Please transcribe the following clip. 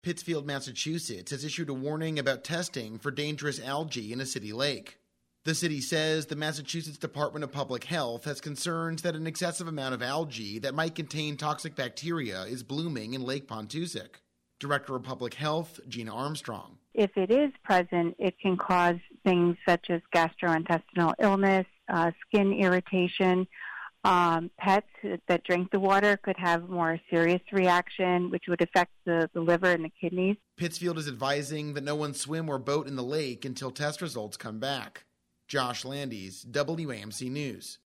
Pittsfield, Massachusetts has issued a warning about testing for dangerous algae in a city lake. The city says the Massachusetts Department of Public Health has concerns that an excessive amount of algae that might contain toxic bacteria is blooming in Lake Pontusic. Director of Public Health, Gina Armstrong. If it is present, it can cause things such as gastrointestinal illness, skin irritation. Pets that drink the water could have more serious reaction, which would affect the liver and the kidneys. Pittsfield is advising that no one swim or boat in the lake until test results come back. Josh Landis, WAMC News.